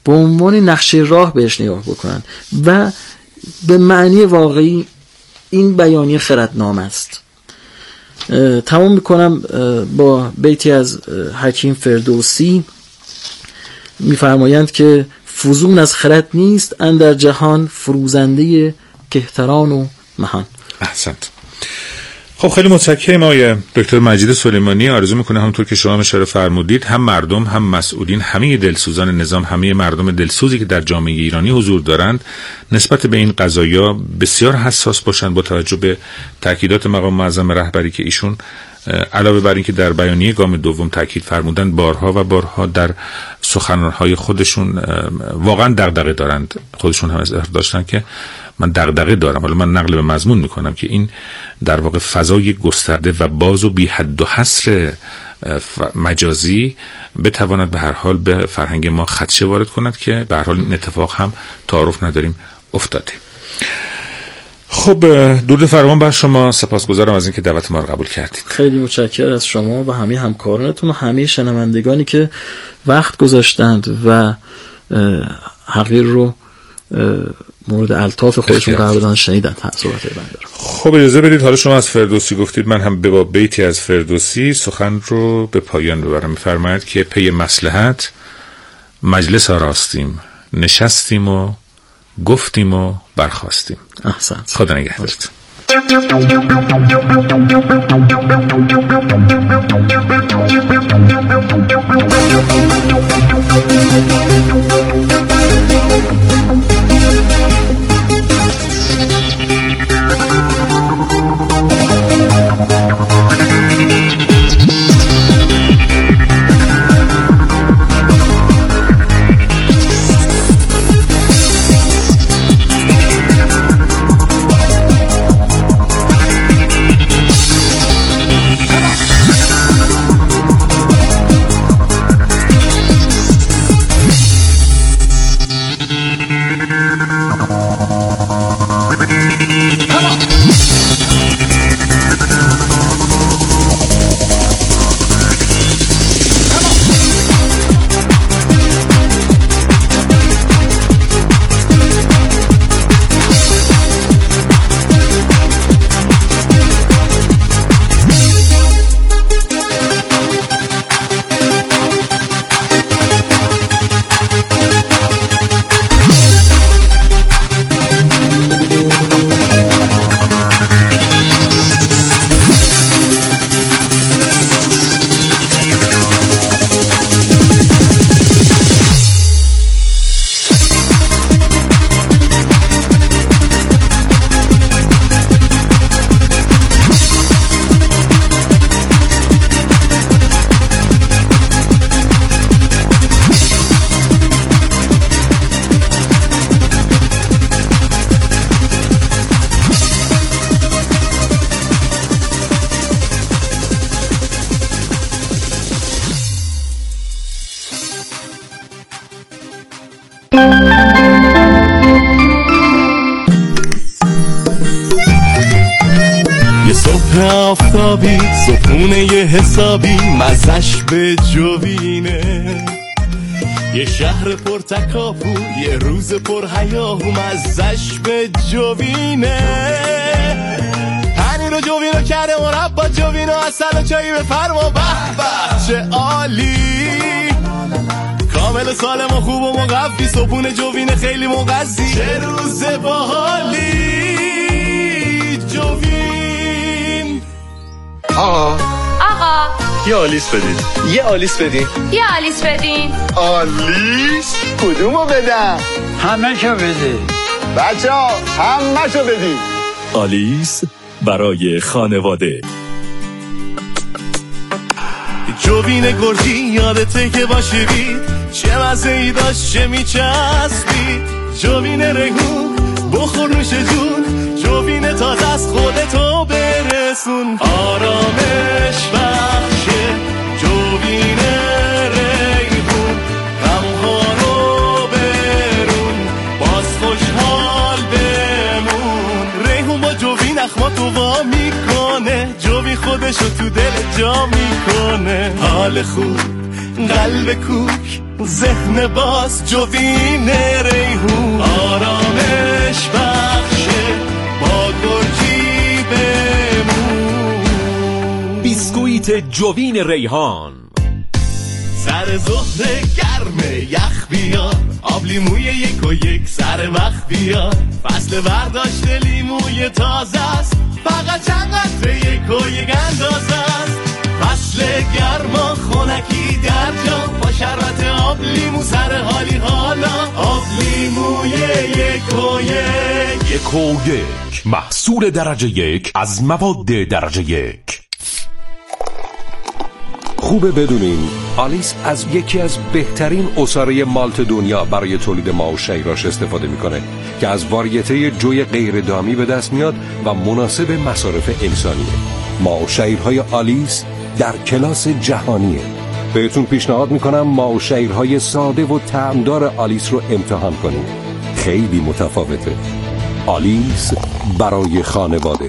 به عنوان نقشه راه بهش نگاه بکنن و به معنی واقعی این بیانیه خردنامه است. تمام میکنم با بیتی از حکیم فردوسی. میفرمایند که فزون از خرد نیست اندر جهان، فروزنده کهتران و مهان. احسنت. خب خیلی متشکرم آقای دکتر مجید سلیمانی. آرزو میکنه همونطور که شما اشاره فرمودید هم مردم هم مسئولین، همه دلسوزان نظام، همه مردم دلسوزی که در جامعه ایرانی حضور دارند نسبت به این قضایا بسیار حساس باشند، با توجه به تاکیدات مقام معظم رهبری که ایشون علاوه بر این که در بیانیه گام دوم تاکید فرمودن، بارها و بارها در سخنران‌های خودشون واقعا دغدغه دارند. خودشون هم اظهار داشتن که من دغدغه دارم، حالا من نقل به مضمون میکنم، که این در واقع فضای گسترده و باز و بی حد و حصر مجازی بتواند به هر حال به فرهنگ ما خدشه وارد کند که به هر حال این اتفاق هم تعارف نداریم افتاده. خب درود فراوان بر شما، سپاسگزارم از اینکه دعوت ما رو قبول کردید. خیلی متشکرم از شما و همه همکارانتون و همه شنوندگانی که وقت گذاشتند و حقیر رو مورد الطاف خودشون قرار دادن، شنیدن صحبت بنده رو. خب اجازه بدید حالا شما از فردوسی گفتید، من هم به بیتی از فردوسی سخن رو به پایان ببرم. می‌فرماید که پی مصلحت مجلس آراستیم، نشستیم و گفتیم و برخاستیم. احسنت. خدا نگهدارت. آفتابی صبحونه یه حسابی مزش به جوینه، یه شهر پر تکاپو یه روز پر هیاهو مزش به جوینه. هنی رو جوینو کرده مربا، جوینو اصل و چایی بفرما، به به چه عالی، کامل سالم و خوب و مقفی، صبحونه جوینه خیلی مغذی، چه روز باحالی جوین. آقا یه آلیس بدید. یه آلیس بدین. یه آلیس بدین. آلیس؟ کدومو بدم؟ همه شو بدین بچه ها، همه شو بدین. آلیس برای خانواده. جوین گرجی یادته که باشی بید، چه مزه ای داشت چه میچسبید، جوین رگون بخور نوش جون، جوین تازه از خودتو برسون، آرامش بخشه جوین ریحون، غمهارو برون باز خوشحال بمون، ریحون با جوین اخماتو وا میکنه، جوین خودشو تو دل جا میکنه، حال خوب قلب کوک ذهن باز جوین ریحون آرامش بخشه با گرجی بمون. بیسکویت جوین ریحان. سر ظهر گرمه یخ بیار، آب لیموی 1 و 1 سر وقت بیار. فصل برداشت لیموی تازه است، فقط چند قطره 1 و 1 اندازه است. فصل گرما خنکی در جا، با شربت آب لیمو سر حالی حالا. آب لیموی 1 و 1. 1 و 1 محصول درجه 1 از مواد درجه 1. خوبه بدونین آلیس از یکی از بهترین عصاره مالت دنیا برای تولید ماء و شیراش استفاده میکنه که از واریته جوی غیر دامی به دست میاد و مناسب مصارف انسانیه. ماء و شیرهای آلیس در کلاس جهانیه. بهتون پیشنهاد میکنم ماء و شیرهای ساده و طعمدار آلیس رو امتحان کنید. خیلی متفاوته. آلیس برای خانواده.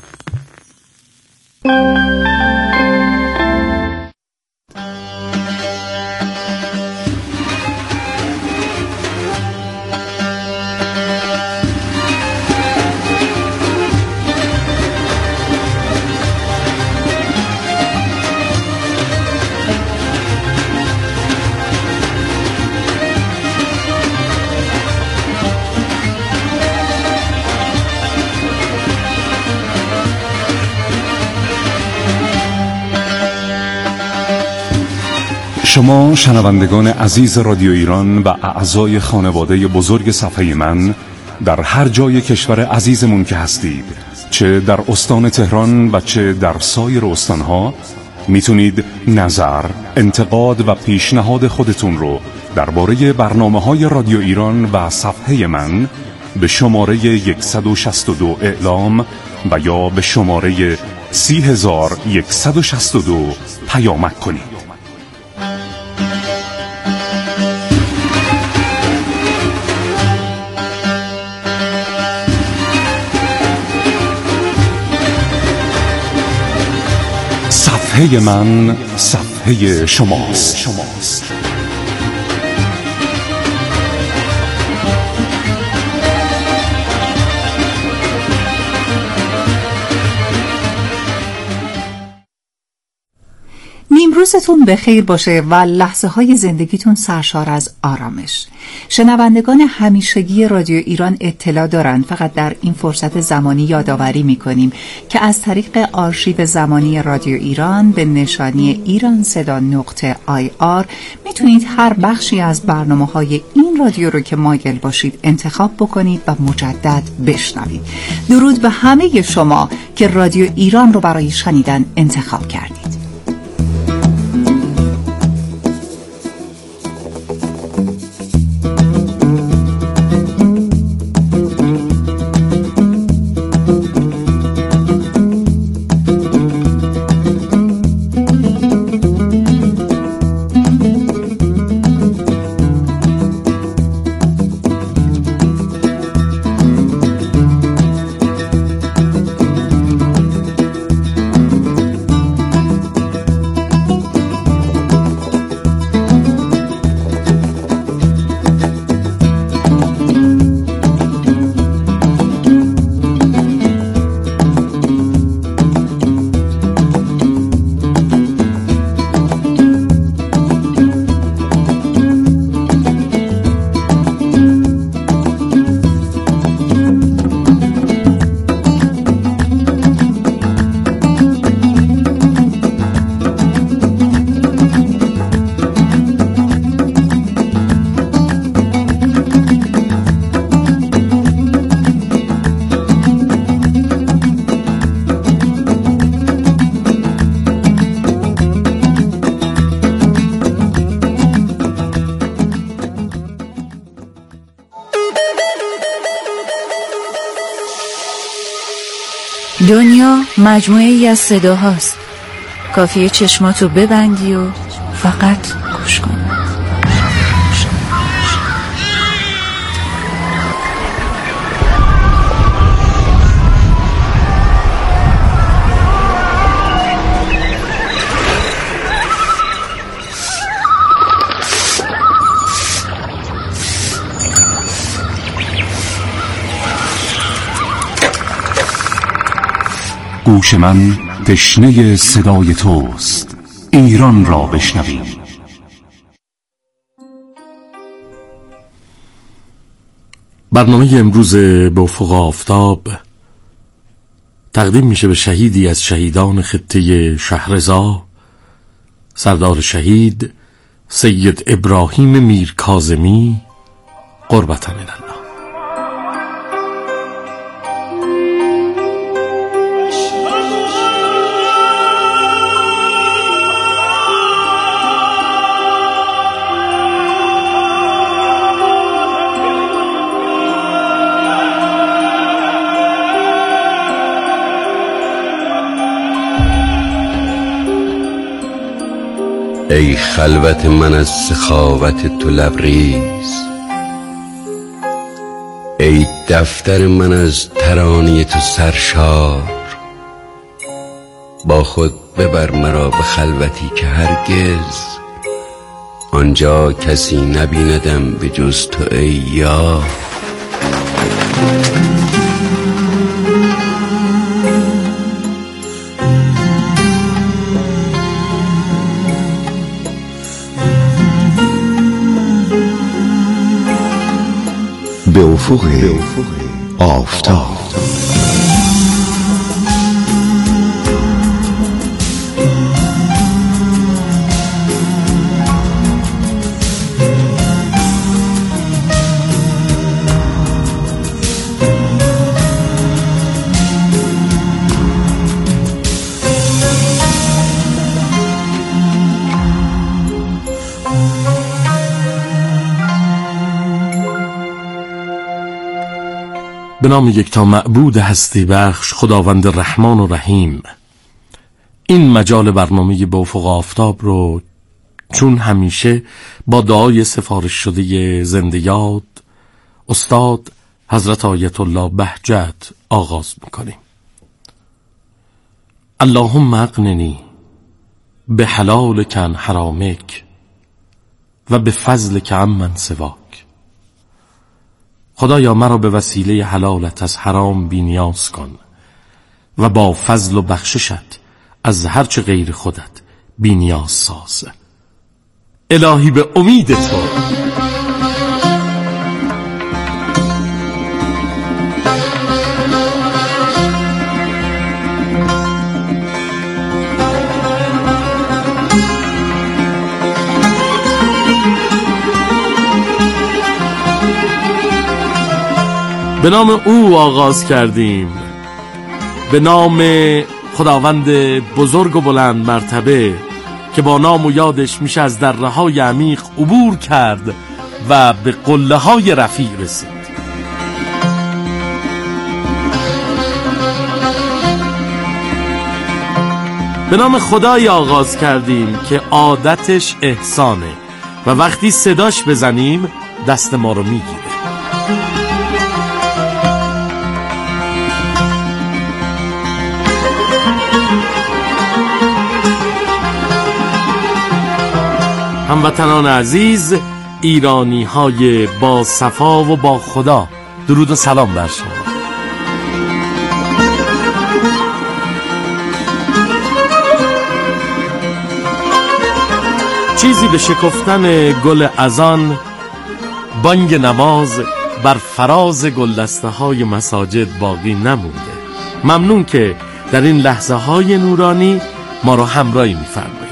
شما شنوندگان عزیز رادیو ایران و اعضای خانواده بزرگ صفحه من در هر جای کشور عزیزمون که هستید، چه در استان تهران و چه در سایر استانها، میتونید نظر، انتقاد و پیشنهاد خودتون رو درباره برنامه‌های رادیو ایران و صفحه من به شماره 162 اعلام و یا به شماره 30162 پیامک کنید. صفحه من صفحه شماست. روزتون بخیر باشه و لحظه های زندگیتون سرشار از آرامش. شنوندگان همیشگی رادیو ایران اطلاع دارن، فقط در این فرصت زمانی یادآوری میکنیم که از طریق آرشیو زمانی رادیو ایران به نشانی iranseda.ir میتونید هر بخشی از برنامه‌های این رادیو رو که مایل باشید انتخاب بکنید و مجدد بشنوید. درود به همه شما که رادیو ایران رو برای شنیدن انتخاب کردید. دنیا مجموعه ای از صداهاست. کافیه چشماتو ببندی و فقط گوش کن. گوش من تشنه صدای توست. ایران را بشنویم. برنامه امروز به افق آفتاب تقدیم میشه به شهیدی از شهیدان خطه شهرضا، سردار شهید سید ابراهیم میرکاظمی قربة من الله. ای خلوت من از سخاوت تو لبریز، ای دفتر من از ترانه تو سرشار. با خود ببر مرا به خلوتی که هرگز آنجا کسی نبیندم به جز تو ای یار. به افق آفتاب. به نام یکتا معبود هستی بخش خداوند رحمان و رحیم، این مجال برنامه به افق آفتاب رو چون همیشه با دعای سفارش شده زنده یاد استاد حضرت آیت الله بهجت آغاز میکنیم. اللهم اغننی به حلالک عن حرامک و به فضلک عمن سواک. خدایا مرا به وسیله حلالت از حرام بی‌نیاز کن و با فضل و بخششت از هرچه غیر خودت بی‌نیاز ساز. الهی به امید تو به نام او آغاز کردیم، به نام خداوند بزرگ و بلند مرتبه که با نام و یادش میشه از دره‌های عمیق عبور کرد و به قله‌های رفیع رسید. به نام خدای آغاز کردیم که عادتش احسانه و وقتی صداش بزنیم دست ما رو میگیره. هموطنان عزیز، ایرانی های با صفا و با خدا، درود و سلام بر شما. چیزی به شکفتن گل اذان، بانگ نماز بر فراز گلدسته های مساجد باقی نمونده. ممنون که در این لحظه های نورانی ما رو همراهی می‌فرمایید.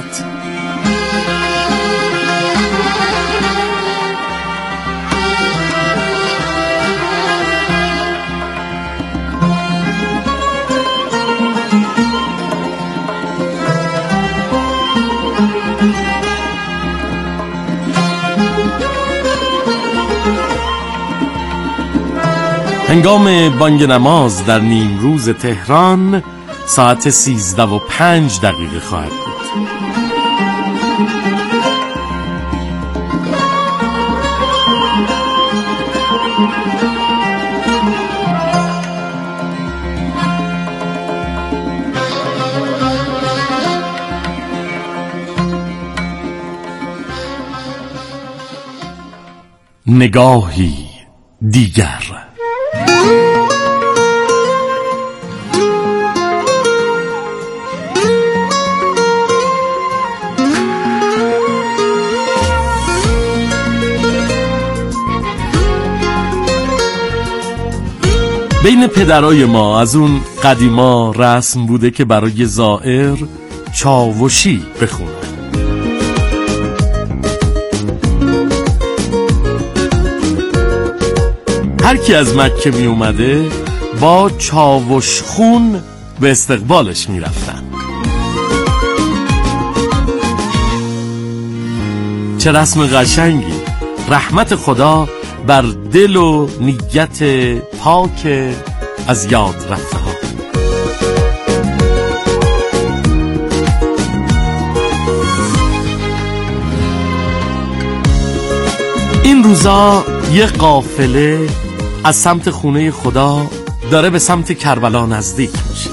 هنگام بانگ نماز در نیمروز تهران ساعت 13:05 خواهد بود. نگاهی دیگر. بین پدرای ما از اون قدیما رسم بوده که برای زائر چاوشی بخونن. هر کی از مکه می اومده با چاوش خون به استقبالش می رفتن. چه رسم قشنگی. رحمت خدا بر دل و نیت پاک از یاد رفته ها. این روزا یه قافله از سمت خونه خدا داره به سمت کربلا نزدیک میشه.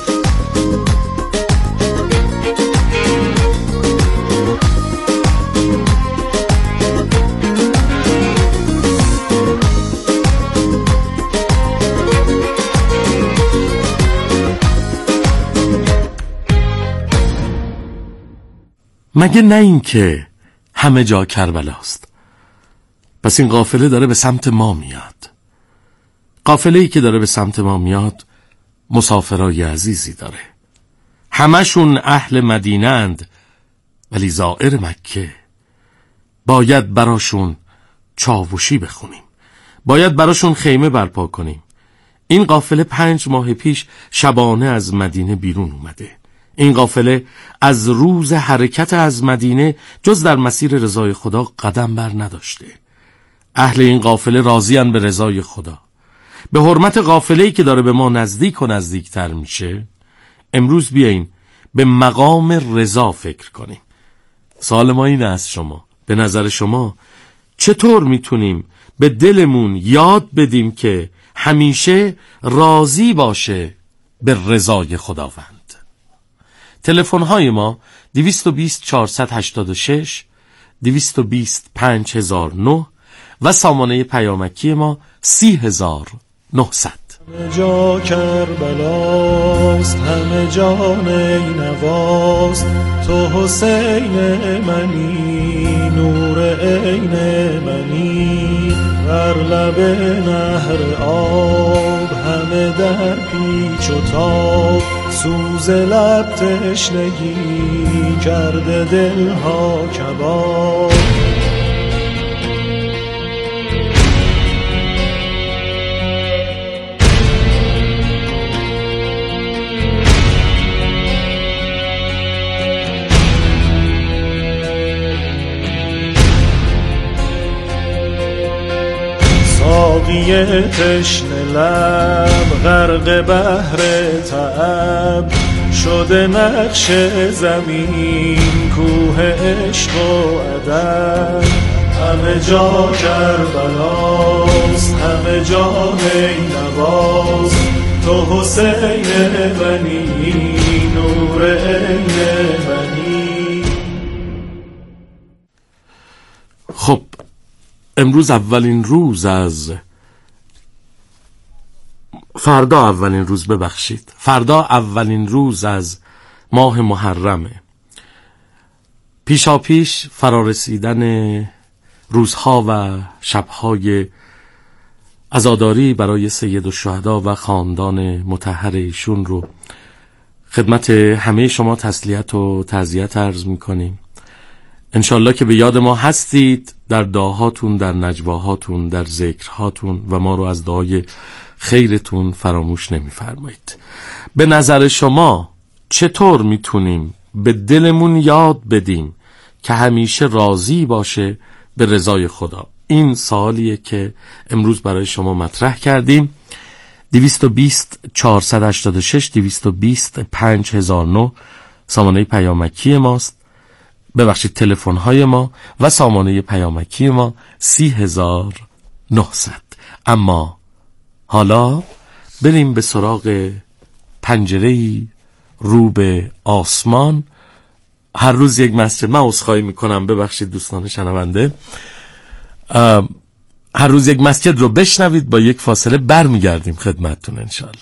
مگه نه این که همه جا کربلاست؟ پس این قافله داره به سمت ما میاد. قافله‌ای که داره به سمت ما میاد مسافرای عزیزی داره. همشون اهل مدینه اند ولی زائر مکه. باید براشون چاوشی بخونیم. باید براشون خیمه برپا کنیم. این قافله 5 ماه پیش شبانه از مدینه بیرون اومده. این قافله از روز حرکت از مدینه جز در مسیر رضای خدا قدم بر نداشته. اهل این قافله راضی‌اند به رضای خدا. به حرمت قافله‌ای که داره به ما نزدیک و نزدیکتر میشه، امروز بیاییم به مقام رضا فکر کنیم. سوال ما این است شما، به نظر شما چطور میتونیم به دلمون یاد بدیم که همیشه راضی باشه به رضای خداوند؟ تلفن های ما 220 486 220 5009 و سامانه پیامکی ما 30900. همه جا کربلاست، همه جا نینواست، تو حسین منی، نور عین منی، بر لب نهر آب همه در پیچ و تاب، سوز لب تشنگی کرده دلها کباب. ساقی تشنه لب غرق بحر تعب، شده نقش زمین کوه عشق و ادب. همه جا کربلاست، همه جا نینواست، تو حسین منی، نور عین منی. خب امروز اولین روز از فردا اولین روز از ماه محرمه. پیشاپیش فرارسیدن روزها و شبهای عزاداری برای سید الشهدا و خاندان مطهر ایشون رو خدمت همه شما تسلیت و تعزیت عرض میکنیم. انشالله که به یاد ما هستید در دعاهاتون، در نجواهاتون، در ذکرهاتون و ما رو از دعای خیرتون فراموش نمی‌فرمایید. به نظر شما چطور میتونیم به دلمون یاد بدیم که همیشه راضی باشه به رضای خدا؟ این سوالیه که امروز برای شما مطرح کردیم. 220 486 220 5009 سامانه پیامکی ماست، ببخشید تلفن های ما و سامانه پیامکی ما 30900. اما حالا بریم به سراغ پنجره‌ای رو به آسمان. هر روز یک مسجد، من عذرخواهی میکنم، ببخشید دوستان شنونده، هر روز یک مسجد رو بشنوید. با یک فاصله برمیگردیم خدمتتون انشاءالله.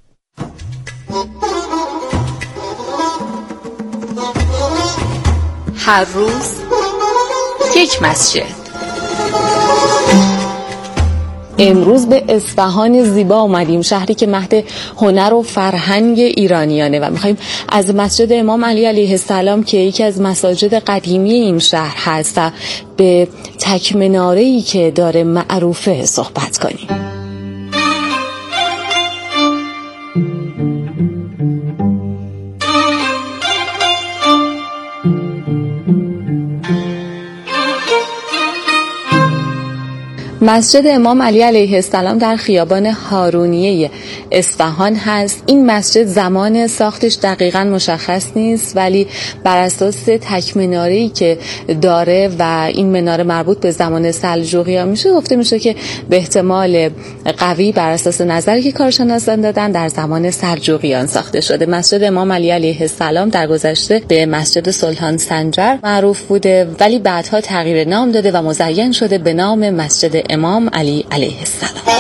هر روز یک مسجد. امروز به اصفهان زیبا اومدیم، شهری که مهد هنر و فرهنگ ایرانیانه و میخوایم از مسجد امام علی علیه السلام که یکی از مساجد قدیمی این شهر هست و به تک مناره‌ای که داره معروفه صحبت کنیم. مسجد امام علی علیه السلام در خیابان هارونیه اصفهان هست. این مسجد زمان ساختش دقیقاً مشخص نیست، ولی بر اساس تک مناره‌ای که داره و این مناره مربوط به زمان سلجوقیان میشه، گفته میشه که به احتمال قوی بر اساس نظری که کارشناسان دادن در زمان سلجوقیان ساخته شده. مسجد امام علی علیه السلام در گذشته به مسجد سلطان سنجر معروف بوده، ولی بعدها تغییر نام داده و مزین شده به نام مسجد امام علی علیه السلام.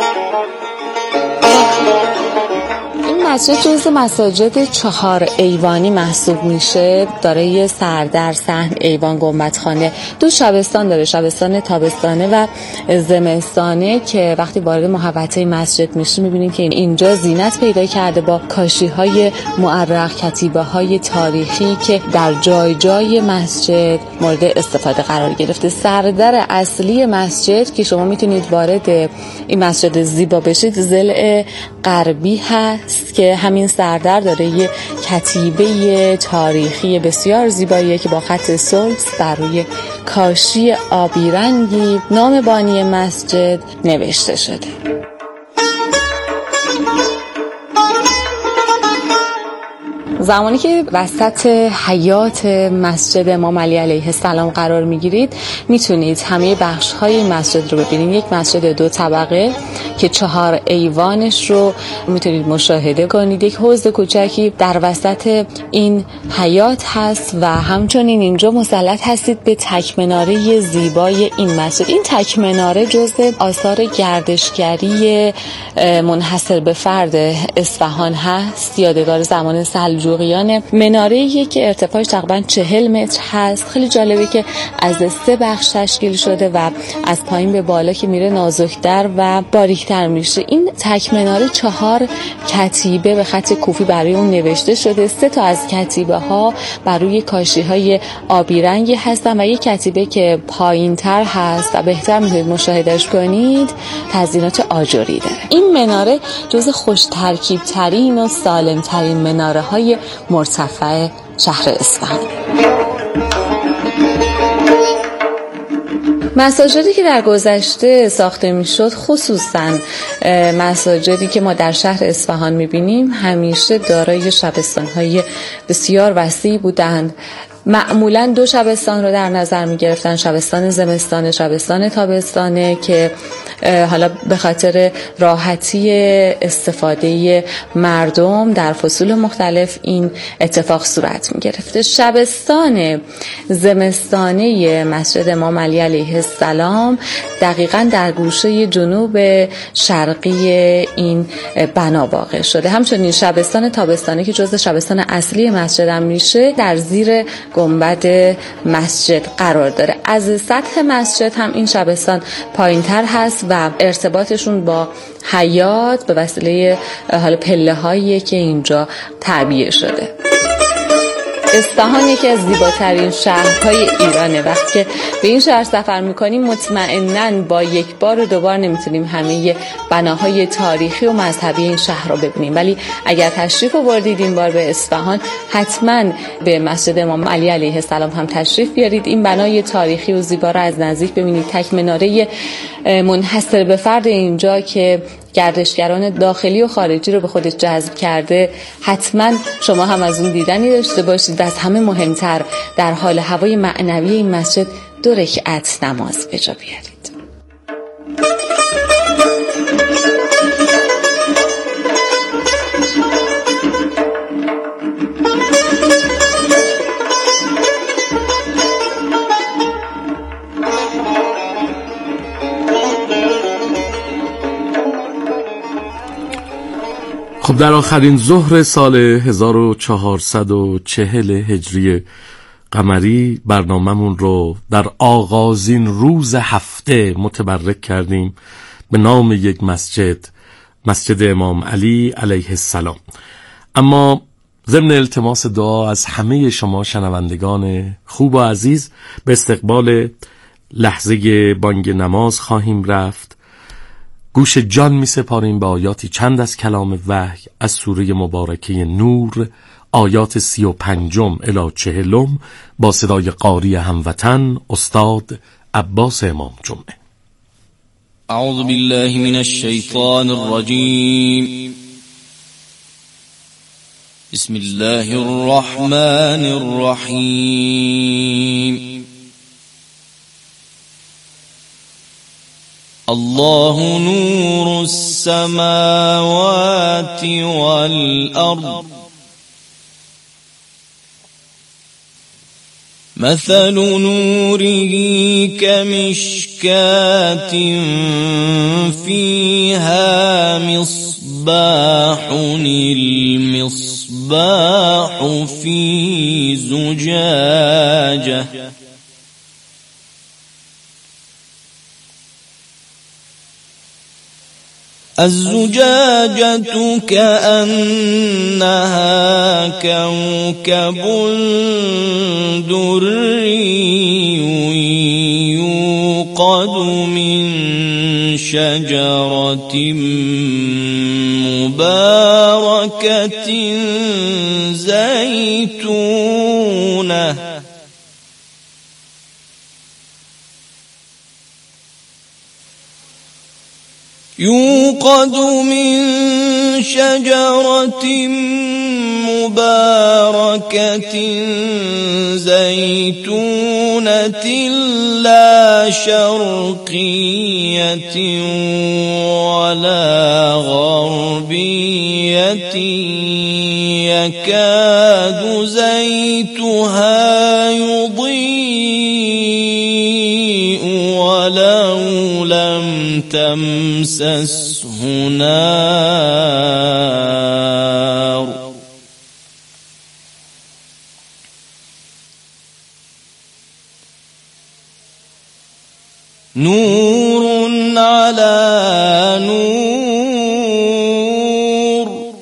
این مسجد جزو مساجد 4 ایوانی محسوب میشه. داره یه سردر، صحن، ایوان، گنبدخانه، 2 شبستان داره، شبستان تابستانه و زمستانه، که وقتی وارد محوطه مسجد میشه میبینید که اینجا زینت پیدا کرده با کاشی‌های معرق، کتیبه‌های تاریخی که در جای جای مسجد مورد استفاده قرار گرفته. سردر اصلی مسجد که شما میتونید وارد این مسجد زیبا بشید ضلع غربی هست که همین سردر داره یه کتیبه تاریخی بسیار زیباییه که با خط سلس بر روی کاشی آبی رنگی نام بانی مسجد نوشته شده. زمانی که وسط حیات مسجد امام علی علیه السلام قرار میگیرید میتونید همه بخش‌های مسجد رو ببینید. یک مسجد 2 طبقه که 4 ایوانش رو میتونید مشاهده کنید. یک حوض کوچکی در وسط این حیات هست و همچنین اینجا مسلط هستید به تک مناره زیبای این مسجد. این تک مناره جزء آثار گردشگری منحصر به فرد اصفهان هست، یادگار زمان سلجوقیان. مناره‌ای که ارتفاعش تقریباً 40 متر هست. خیلی جالبه که از 3 بخش تشکیل شده و از پایین به بالا که میره نازک‌تر و باریک‌تر میشه. این تک مناره 4 کتیبه به خط کوفی برای اون نوشته شده. 3 تا از کتیبه ها بر روی کاشی‌های آبی رنگی هستن و یک کتیبه که پایین‌تر هست و بهتر میتونید مشاهدهش کنید تزیینات آجری داره. این مناره جزو خوش ترکیب ترین و سالم ترین مناره های مرتفع شهر اصفهان. مساجدی که در گذشته ساخته میشد، خصوصا مساجدی که ما در شهر اصفهان میبینیم، همیشه دارای شبستان‌های بسیار وسیع بودند. معمولاً 2 شبستان رو در نظر می‌گرفتن، شبستان زمستانه، شبستان تابستانه، که حالا به خاطر راحتی استفاده مردم در فصول مختلف این اتفاق صورت می‌گرفته. شبستان زمستانه مسجد امام علی علیه السلام دقیقاً در گوشه جنوب شرقی این بنا واقع شده. همچنین شبستان تابستانه که جزو شبستان اصلی مسجد هم میشه، در زیر گنبد مسجد قرار داره. از سطح مسجد هم این شبستان پایین‌تر هست و ارتباطشون با حیات به وسیله حالا پله‌هایی که اینجا تعبیه شده. اصفهان یکی از زیباترین شهرهای ایرانه. وقتی که به این شهر سفر میکنیم مطمئناً با یک بار و 2 بار نمیتونیم همه بناهای تاریخی و مذهبی این شهر رو ببینیم، ولی اگر تشریف آوردید این بار به اصفهان، حتماً به مسجد امام علی علیه السلام هم تشریف بیارید. این بنای تاریخی و زیبا رو از نزدیک ببینید. تک مناره منحصر به فرد اینجا که گردشگران داخلی و خارجی رو به خودش جذب کرده، حتما شما هم از اون دیدنی داشته باشید و از همه مهمتر در حال هوای معنوی این مسجد 2 رکعت نماز به جا بیارید. خب در آخرین ظهر سال 1440 هجری قمری برنامه‌مون رو در آغازین روز هفته متبرک کردیم به نام یک مسجد امام علی علیه السلام. اما ضمن التماس دعا از همه شما شنوندگان خوب و عزیز به استقبال لحظه بانگ نماز خواهیم رفت. گوش جان می سپاریم به آیاتی چند از کلام وحی از سوره مبارکه نور، آیات 35 الی 40 با صدای قاری هموطن استاد عباس امام جمعه. اعوذ بالله من الشیطان الرجیم. بسم الله الرحمن الرحیم. الله نور السماوات والأرض مثل نوره كمشكاة فيها مصباح المصباح في زجاجة الزجاجة كأنها كوكب دري يوقد من شجرة مباركة زيتونة يوقد من شجرة مباركة زيتونة لا شرقية ولا غربية يكاد زيتها يضيء ولو لم تمسسه نار نور على نور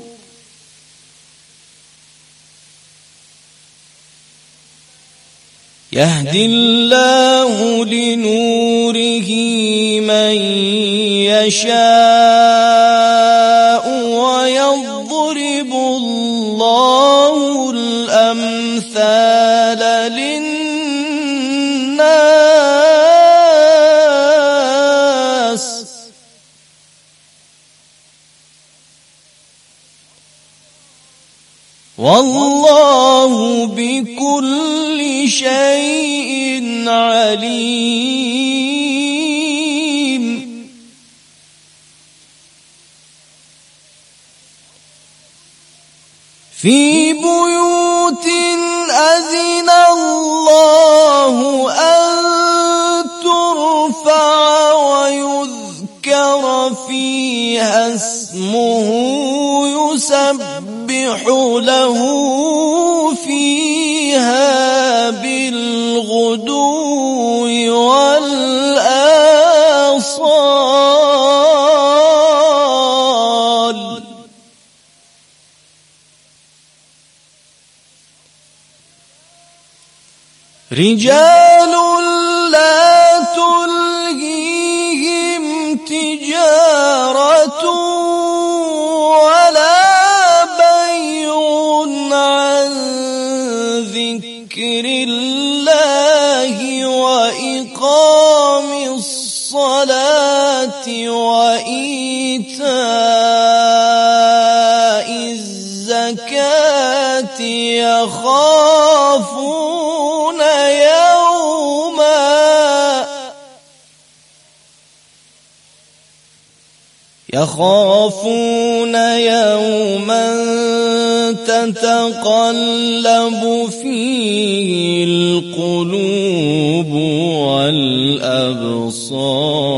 يهدي الله لنوره من يشاء ويضرب الله الأمثال للناس والله بكل شيء عليم في بيوت أذن الله أن ترفع ويذكر فيها اسمه يسبح له فيها بالغدو والآصال رجال لا تلهيهم تجارة ولا بيع عن ذكر الله وإقام الصلاة وإيتاء الزكاة يخافون يوما تتقلب فيه القلوب والأبصار